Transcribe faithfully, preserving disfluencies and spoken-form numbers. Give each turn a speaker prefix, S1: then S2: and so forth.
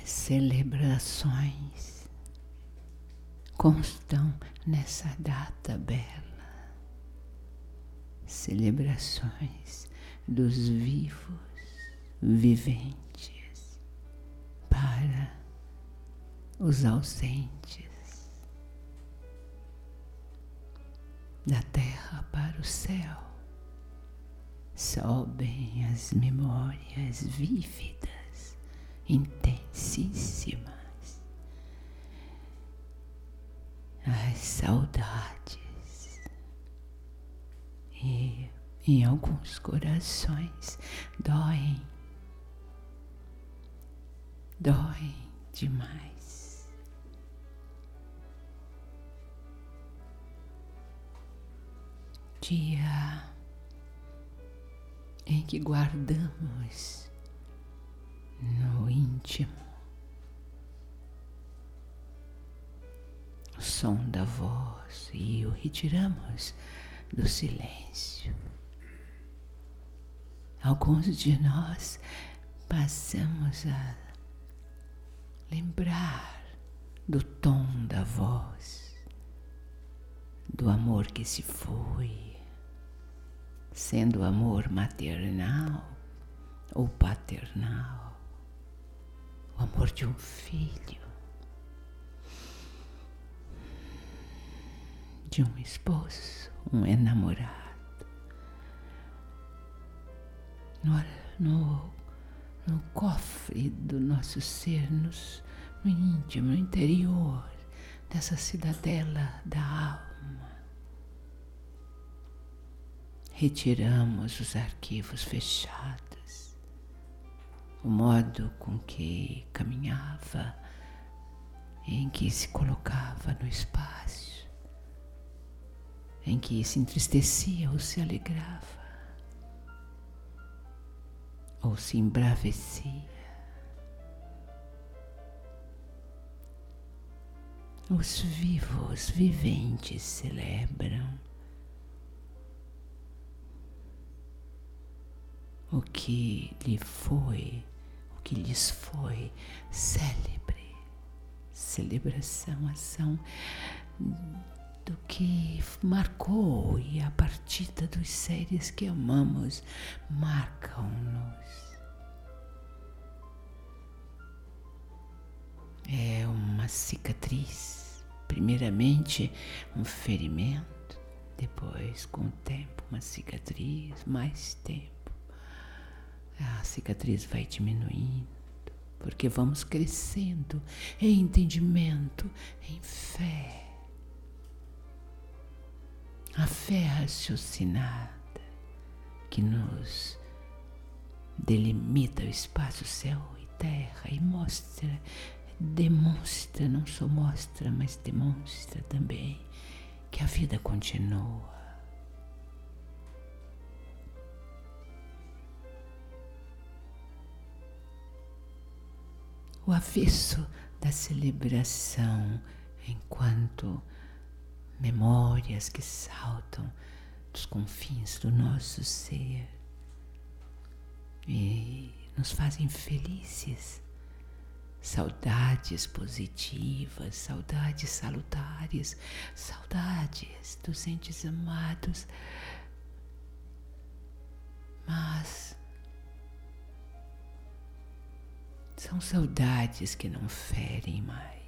S1: celebrações constam nessa data bela. Celebrações dos vivos, viventes, para os ausentes, da terra para o céu. Sobem as memórias vívidas, intensíssimas, as saudades, e em alguns corações doem, doem demais. Dia em que guardamos no íntimo o som da voz e o retiramos do silêncio. Alguns de nós passamos a lembrar do tom da voz, do amor que se foi, sendo amor maternal ou paternal, o amor de um filho, de um esposo, um enamorado. No, no, no cofre do nosso ser, nos, no íntimo, no interior dessa cidadela da alma, retiramos os arquivos fechados, o modo com que caminhava, em que se colocava no espaço, em que se entristecia ou se alegrava, ou se embravecia. Os vivos, viventes celebram o que lhe foi, o que lhes foi célebre, celebração, ação do que marcou, e a partida dos seres que amamos marcam-nos. É uma cicatriz, primeiramente um ferimento, depois, com o tempo, uma cicatriz, mais tempo. A cicatriz vai diminuindo, porque vamos crescendo em entendimento, em fé. A fé raciocinada que nos delimita o espaço, céu e terra, e mostra, demonstra, não só mostra, mas demonstra também que a vida continua. O avesso da celebração, enquanto memórias que saltam dos confins do nosso ser e nos fazem felizes. Saudades positivas, saudades salutares, saudades dos entes amados, mas são saudades que não ferem mais.